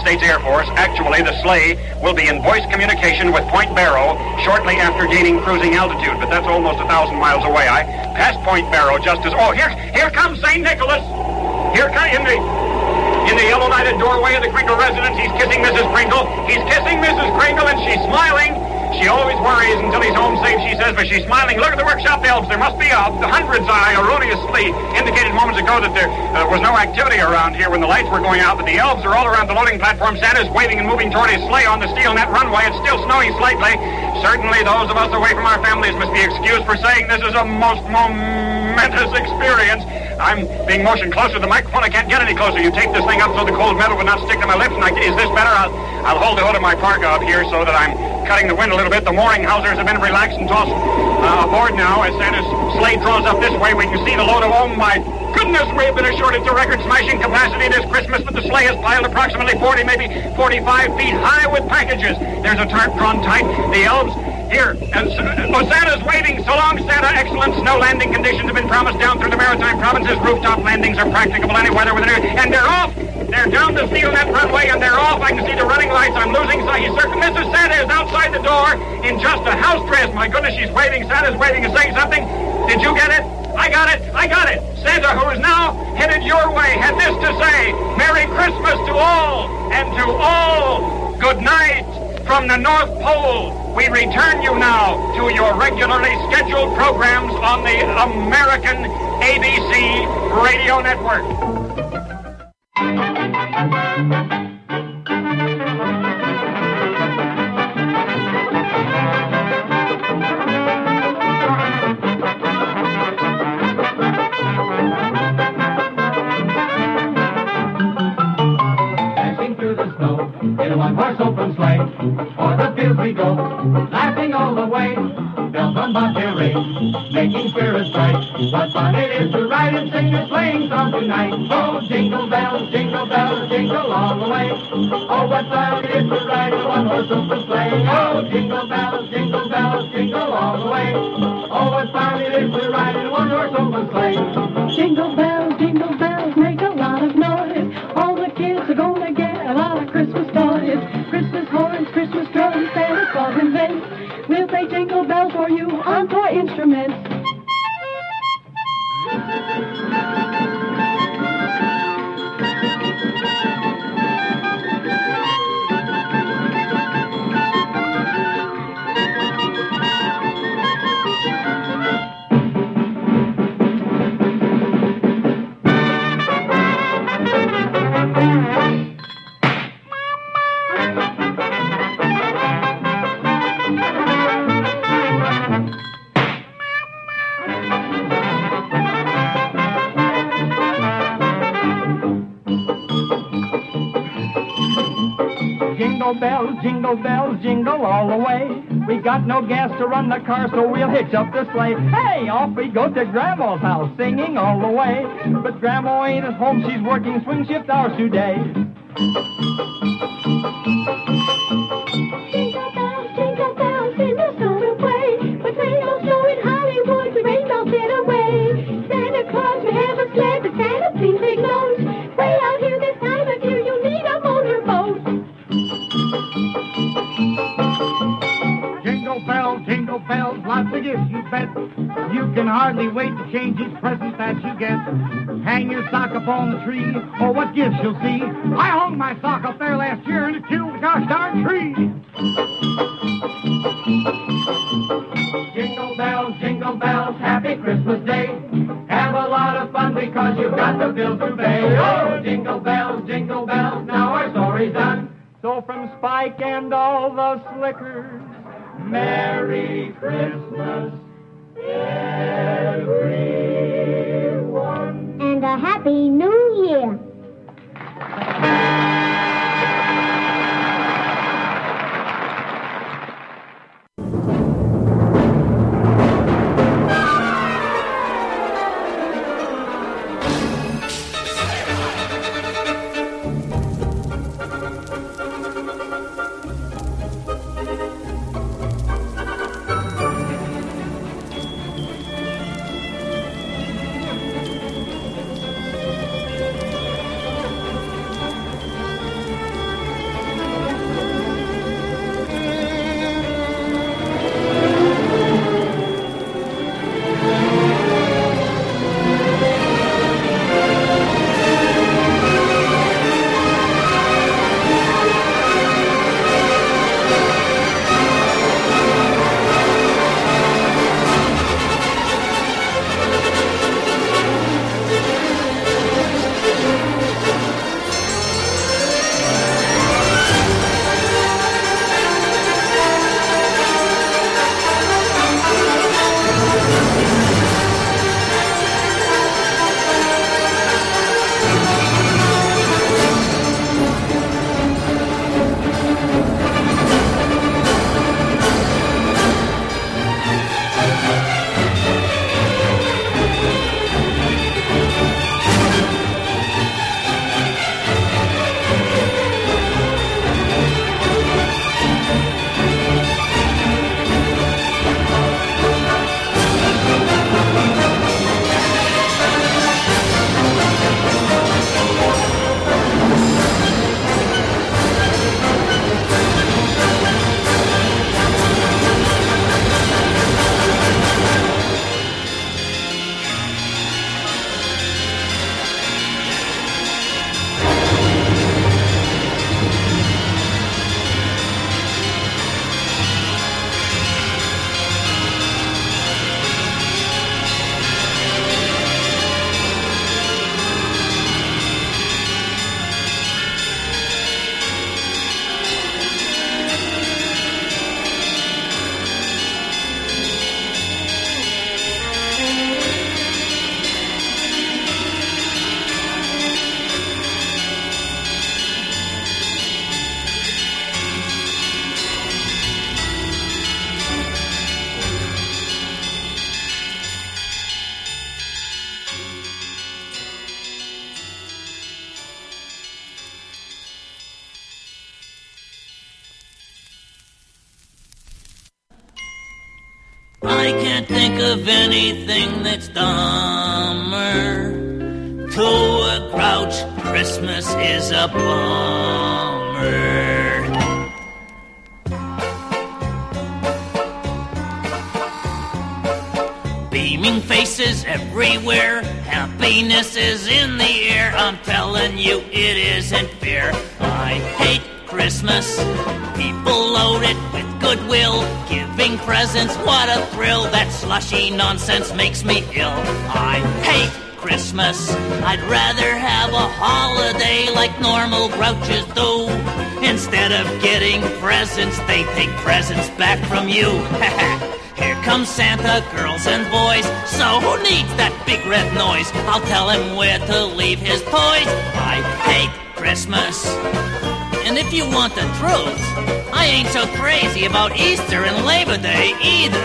States Air Force. Actually, the sleigh will be in voice communication with Point Barrow shortly after gaining cruising altitude, but that's almost 1,000 miles away. I passed Point Barrow just as... Oh, here comes St. Nicholas. Here comes in the yellow-lighted doorway of the Kringle residence. He's kissing Mrs. Kringle. He's kissing Mrs. Kringle, and she's smiling. She always worries until he's home safe, she says, but she's smiling. Look at the workshop elves. There must be hundreds. I erroneously indicated moments ago that there was no activity around here when the lights were going out, but the elves are all around the loading platform. Santa's waving and moving toward his sleigh on the steel net runway. It's still snowing slightly. Certainly those of us away from our families must be excused for saying this is a most momentous experience. I'm being motioned closer to the microphone. I can't get any closer. You take this thing up so the cold metal would not stick to my lips. And is this better? I'll hold the hood of my parka up here so that I'm cutting the wind a little bit. The mooring hawsers have been relaxed and tossed aboard now. As Santa's sleigh draws up this way, we can see the load of, oh my goodness, we have been assured it's a record-smashing capacity this Christmas, but the sleigh is piled approximately 40, maybe 45 feet high with packages. There's a tarp drawn tight. The elves... Here, Santa's waving. So long, Santa. Excellent snow landing conditions have been promised down through the maritime provinces. Rooftop landings are practicable any weather within it. And they're off. They're down the steel net runway, and they're off. I can see the running lights. I'm losing sight. Mrs. Santa is outside the door in just a house dress. My goodness, she's waving. Santa's waving and saying something. Did you get it? I got it. I got it. Santa, who is now headed your way, had this to say. Merry Christmas to all, and to all, good night. From the North Pole, we return you now to your regularly scheduled programs on the American ABC Radio Network. Dashing through the snow in a one-horse open sleigh. O'er the fields we go, laughing all the way. Bells on bobtail ring, making spirits bright. What fun it is to ride and sing a sleighing song tonight. Oh, jingle bells, jingle all the way. Oh, what fun it is to ride a one-horse open sleigh. Oh, jingle bells, jingle all the way. Oh, what fun it is to ride in a one-horse open sleigh. Jingle bells, make a lot of noise. All the kids are gonna get a lot of Christmas toys. Christmas horns, Christmas drums, Santa Claus invents. We'll play jingle bells for you on toy instruments. Jingle bells, jingle all the way. We got no gas to run the car, so we'll hitch up the sleigh. Hey, off we go to Grandma's house, singing all the way. But Grandma ain't at home, she's working swing shift hours today. Jingle bells in the snow away. But rainbows show in Hollywood, the rainbows get away. Santa Claus, we have a sled, but Santa, please take note. Way out here this time of year, you need a motorboat. Jingle bells, lots of gifts, you bet. You can hardly wait to change each present that you get. Hang your sock up on the tree, or what gifts you'll see. I hung my sock up there last year and it killed the gosh darn tree. Jingle bells, happy Christmas Day. Have a lot of fun because you've got the bills to pay. Oh, jingle bells, now our story's done. So from Spike and all the slickers, Merry Christmas, everyone. And a Happy New Year. I can't think of anything that's dumber. To a grouch, Christmas is a bummer. Beaming faces everywhere, happiness is in the air. I'm telling you, it isn't fair. I hate Christmas. People load it with goodwill, giving presents, what a thrill. That slushy nonsense makes me ill. I hate Christmas. I'd rather have a holiday like normal grouches do. Instead of getting presents, they take presents back from you. Here comes Santa, girls and boys. So who needs that big red noise? I'll tell him where to leave his toys. I hate Christmas. And if you want the truth, I ain't so crazy about Easter and Labor Day either.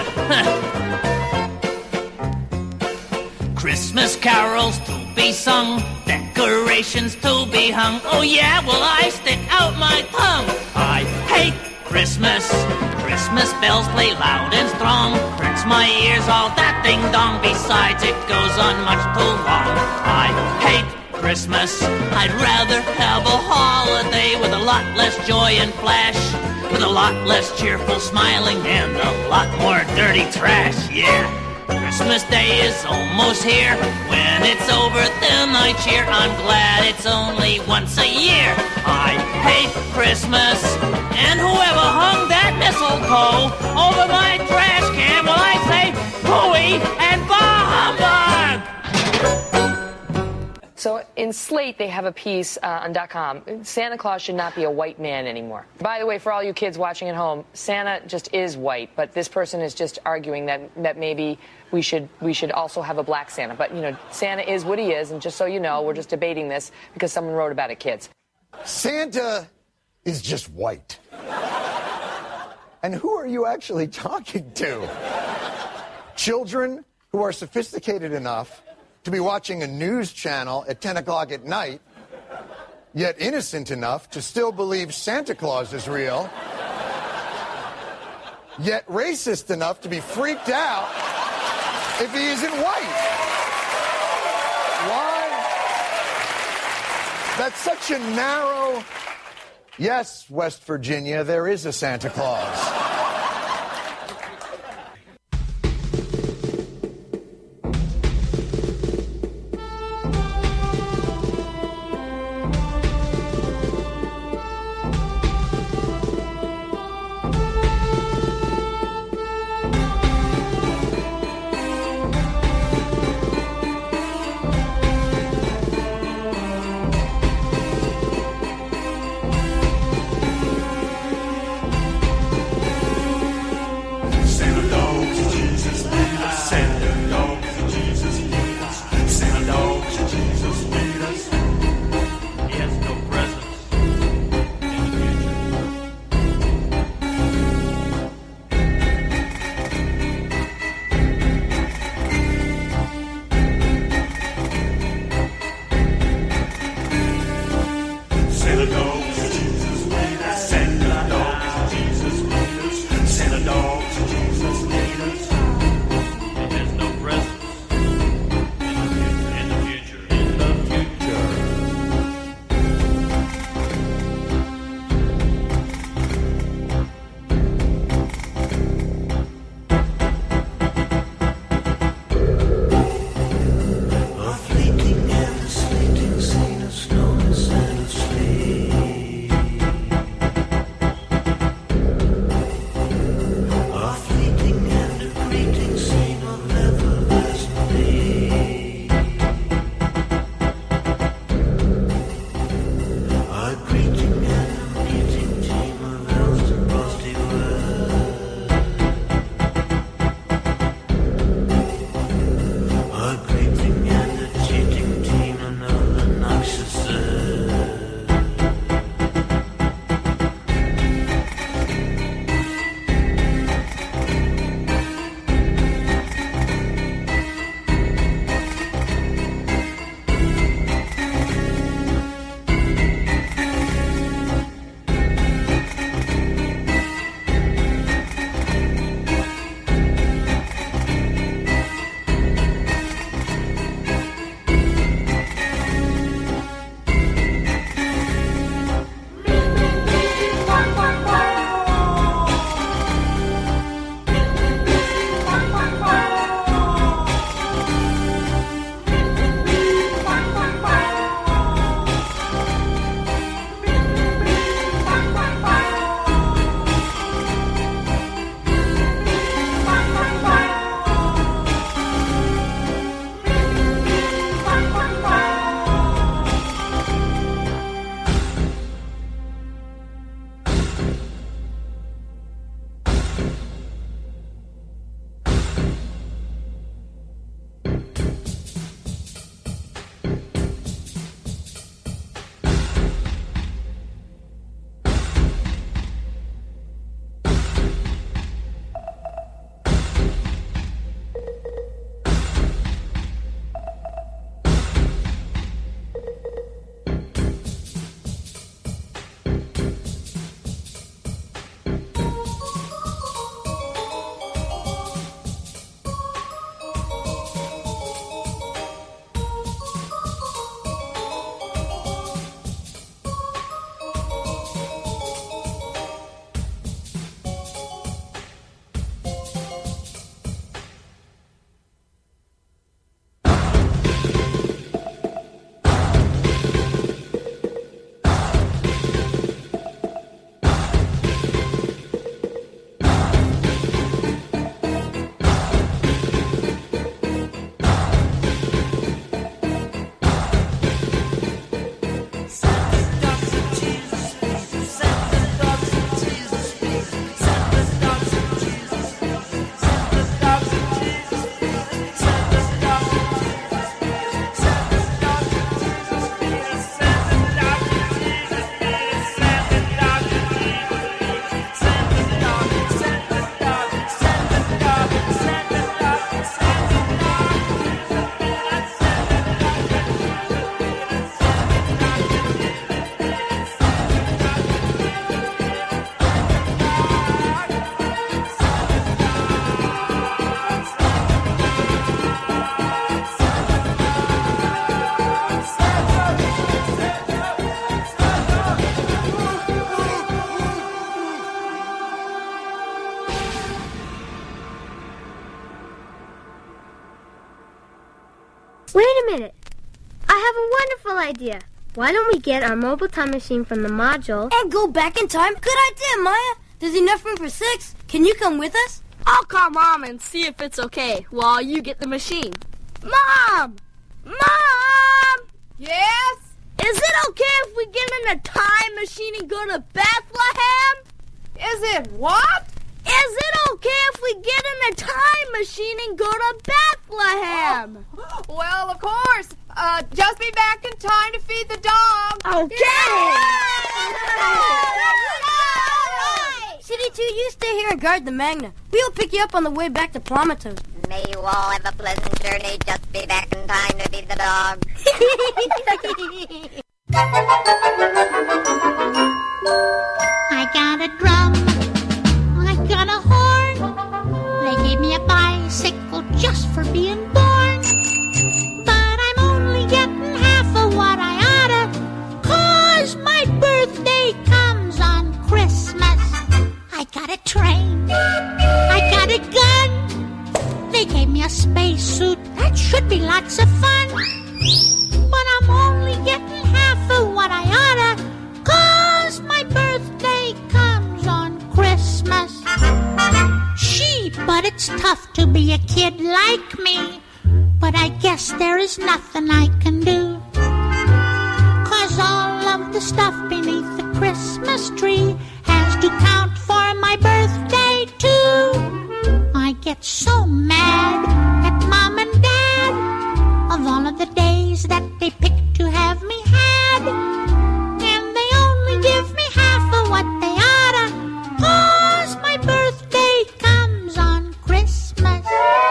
Christmas carols to be sung, decorations to be hung. Oh yeah, well I stick out my tongue. I hate Christmas. Christmas bells play loud and strong, hurts my ears all that ding dong. Besides, it goes on much too long. I hate Christmas. I'd rather have a holiday with a lot less joy and flash, with a lot less cheerful smiling and a lot more dirty trash. Yeah, Christmas Day is almost here. When it's over, then I cheer. I'm glad it's only once a year. I hate Christmas. And whoever hung that mistletoe over my trash can, well, I say hooey and bah humbug! So in Slate, they have a piece on .com. Santa Claus should not be a white man anymore. By the way, for all you kids watching at home, Santa just is white, but this person is just arguing that maybe we should also have a black Santa. But, you know, Santa is what he is, and just so you know, we're just debating this because someone wrote about it, kids. Santa is just white. And who are you actually talking to? Children who are sophisticated enough to be watching a news channel at 10 o'clock at night, yet innocent enough to still believe Santa Claus is real, yet racist enough to be freaked out if he isn't white. Why? That's such a narrow... Yes, West Virginia, there is a Santa Claus. idea. Why don't we get our mobile time machine from the module and go back in time? Good idea, Maya. There's enough room for 6. Can you come with us? I'll call Mom and see if it's okay while you get the machine. Mom! Mom! Yes? Is it okay if we get in a time machine and go to Bethlehem? Is it what? Is it okay if we get in a time machine and go to Bethlehem? Oh, well, of course. Just be back in time to feed the dog. Okay! City 2, you stay here and guard the Magna. We'll pick you up on the way back to Plumetoad. May you all have a pleasant journey. Just be back in time to feed the dog. I got a drum. I got a horn. They gave me a bicycle just for being born. But I'm only getting half of what I oughta, 'cause my birthday comes on Christmas. I got a train. I got a gun. They gave me a spacesuit. That should be lots of fun. But I'm only getting half of what I oughta, 'cause my birthday comes on Christmas. Gee, but it's tough to be a kid like me. But I guess there is nothing I can do, 'cause all of the stuff beneath the Christmas tree has to count for my birthday too. I get so mad at Mom and Dad of all of the days that they picked to have me had, and they only give me half of what they oughta, 'cause my birthday comes on Christmas.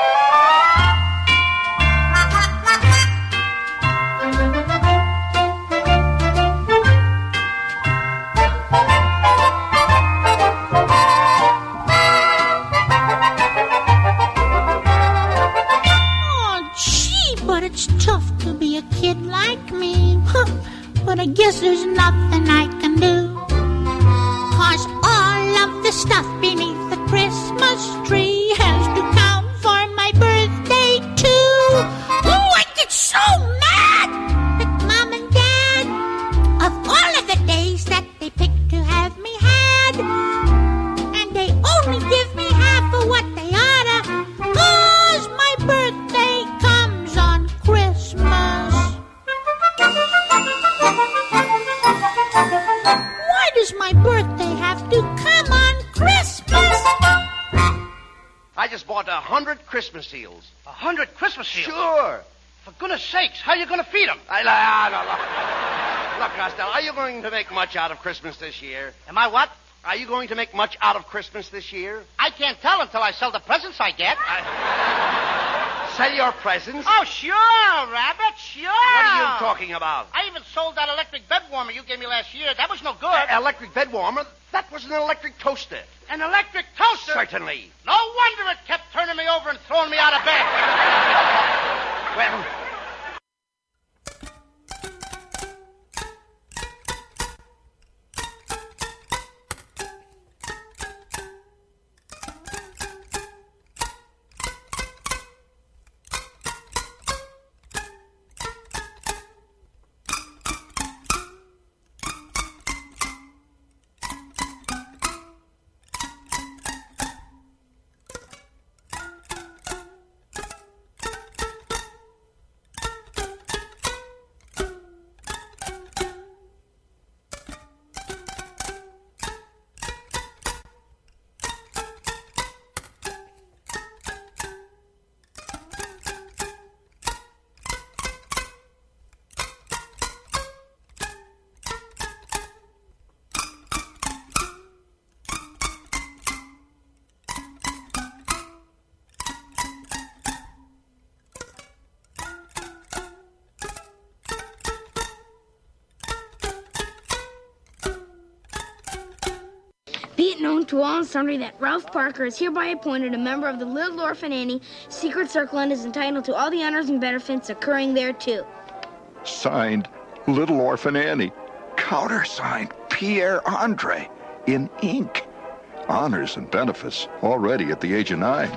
But it's tough to be a kid like me. But I guess there's nothing I can do, 'cause all of the stuff beneath the Christmas tree has to count for my birthday too. Oh, I get so mad at Mom and Dad of all of the days that they picked to have me had, and they only give me half of what they oughta, 'cause my birthday comes on Christmas. Why does my birthday have to come on Christmas? I just bought 100 Christmas seals. 100 Christmas seals? Sure. For goodness sakes, how are you going to feed them? Look, Costello, are you going to make much out of Christmas this year? Am I what? Are you going to make much out of Christmas this year? I can't tell until I sell the presents I get. Sell your presents? Oh, sure, Rabbit, sure. What are you talking about? I even sold that electric bed warmer you gave me last year. That was no good. Electric bed warmer? That was an electric toaster. An electric toaster? Certainly. No wonder it kept turning me over and throwing me out of bed. Well... Be it known to all and sundry that Ralph Parker is hereby appointed a member of the Little Orphan Annie Secret Circle and is entitled to all the honors and benefits occurring thereto. Signed, Little Orphan Annie. Countersigned, Pierre Andre, in ink. Honors and benefits already at the age of 9.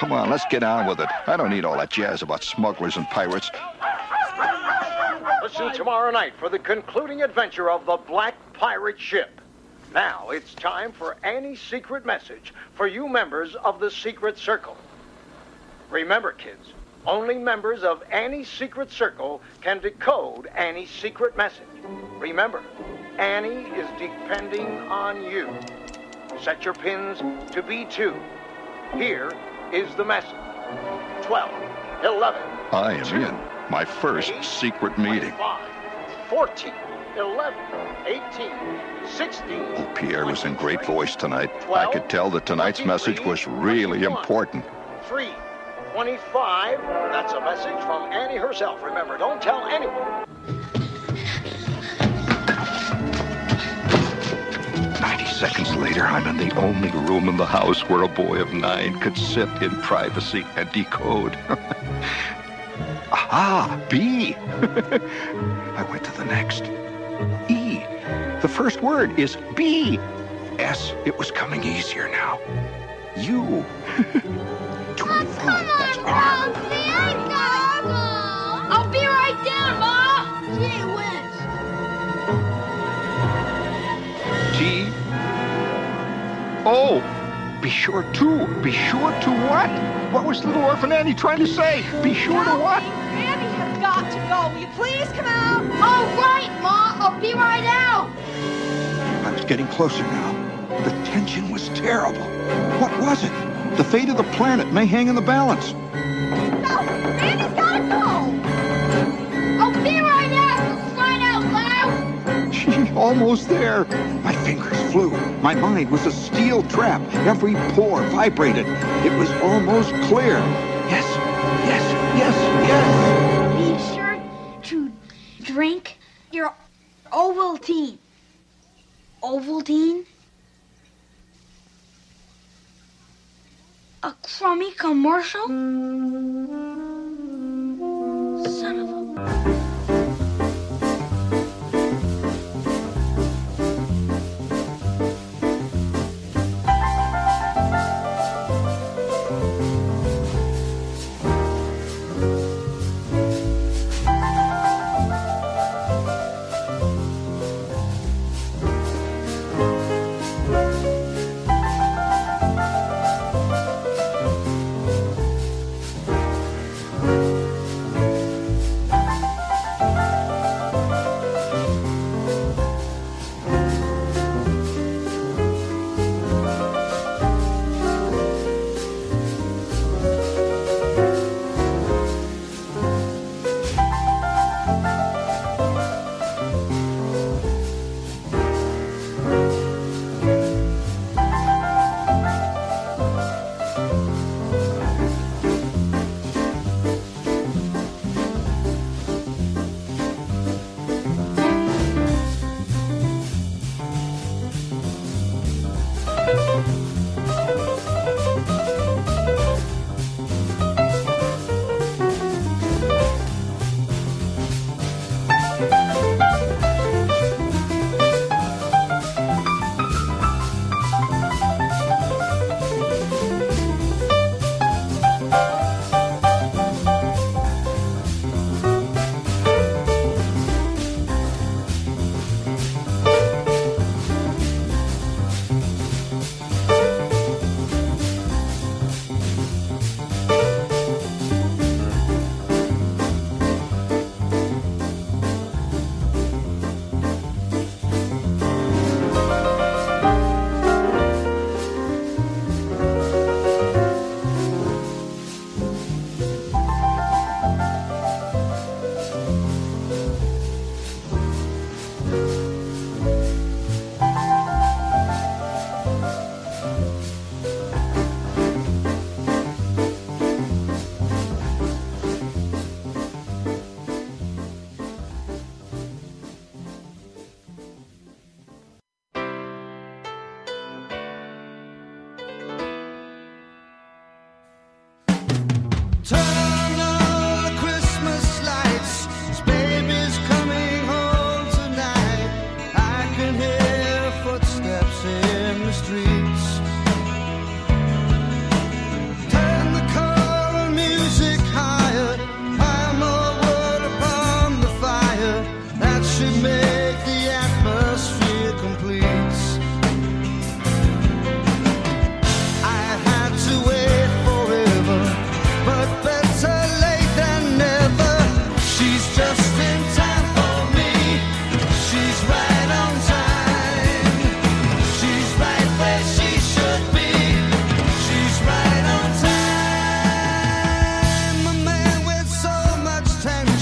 come on, let's get on with it. I don't need all that jazz about smugglers and pirates. Listen tomorrow night for the concluding adventure of the Black Pirate Ship. Now it's time for Annie's secret message for you members of the Secret Circle. Remember, kids, only members of Annie's Secret Circle can decode Annie's secret message. Remember, Annie is depending on you. Set your pins to B2. Here is the message. 12, 11, I am in my first secret meeting. 5, 14, 11, 18, 16. Oh, Pierre was in great voice tonight. I could tell that tonight's message was really important. 3, 25. That's a message from Annie herself. Remember, don't tell anyone. 90 seconds later, I'm in the only room in the house where a boy of 9 could sit in privacy and decode. Aha, B. I went to the next. E. The first word is B. S. It was coming easier now. U. 25. That's R. I'll be right down, Ma. Gee whiz. T. O. Be sure to. Be sure to what? What was little orphan Annie trying to say? Be sure to what? Annie has got to go. Will you please come out? All right, Ma. I'll be right out. I was getting closer now. The tension was terrible. What was it? The fate of the planet may hang in the balance. No, Annie's got to go. I'll be right out, for crying out loud. Gee, almost there. My fingers flew. My mind was a steel trap. Every pore vibrated. It was almost clear. Yes, yes, yes, yes. Be sure to drink your Ovaltine. Ovaltine? A crummy commercial? Son of a...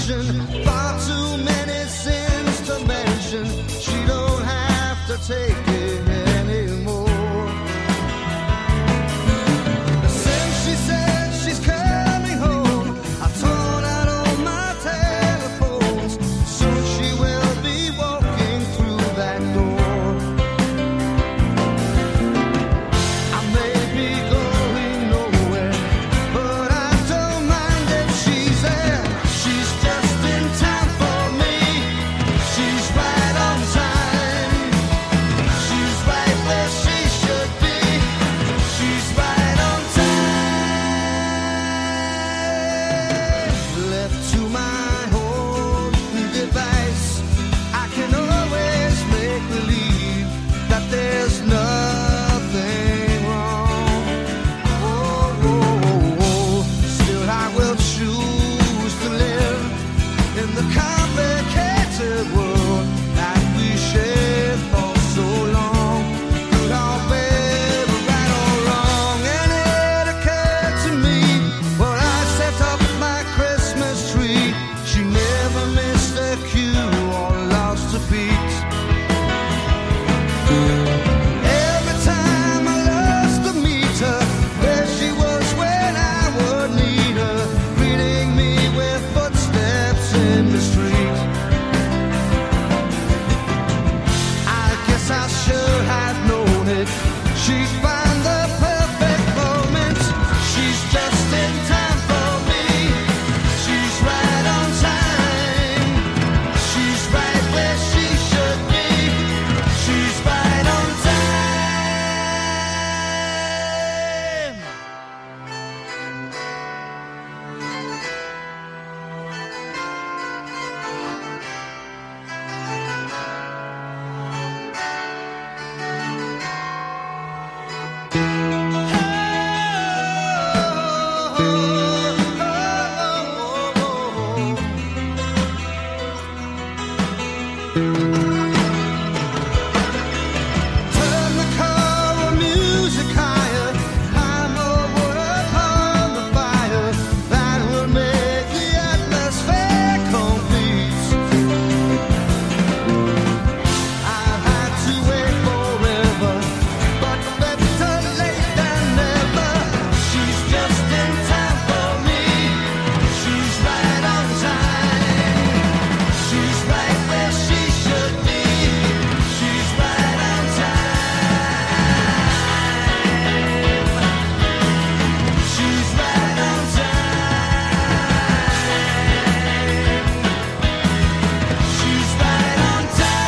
mansion. Far too many sins to mention. She don't have to take it anymore. Since she said she's coming home, I've torn out all my telephones. Soon she will be walking through that door. I may be going nowhere, but I don't mind if she's there. She's just in time for me. She's right on time. She's right where she should be. She's right on time. Left to my own device, I can always make believe that there's nothing wrong. Still I will choose to live in the complicated world that we shared for so long. Could all be right or wrong? And it occurred to me when I set up my Christmas tree, she never missed a cue or lost a beat. Every time I lost the meter, there she was when I would need her, greeting me with footsteps in the street. I guess I should have known it. She'd find the perfect moment. She's just in time for me. She's right on time. She's right where she should be. She's right on time. Turn the car music higher. I'm over upon the fire that will make the atmosphere complete. I've had to wait forever, but better late than never. She's just in time for me. She's right on time. She's right where she should be. She's right on time. She's right on time. She's right on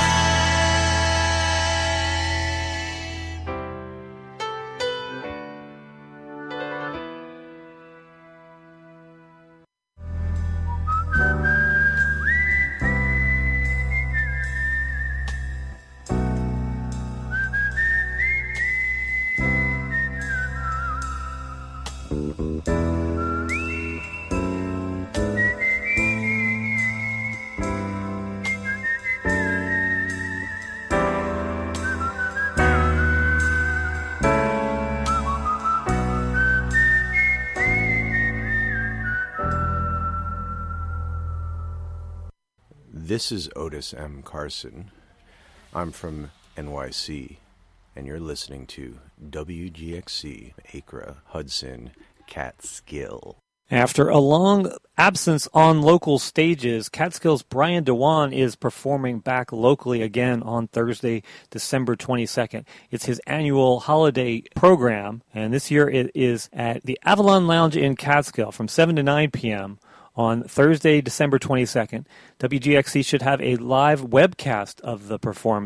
This is Otis M. Carson. I'm from NYC, and you're listening to WGXC, Acra, Hudson, Catskill. After a long absence on local stages, Catskill's Brian Dewan is performing back locally again on Thursday, December 22nd. It's his annual holiday program, and this year it is at the Avalon Lounge in Catskill from 7 to 9 p.m. on Thursday, December 22nd. WGXC should have a live webcast of the performance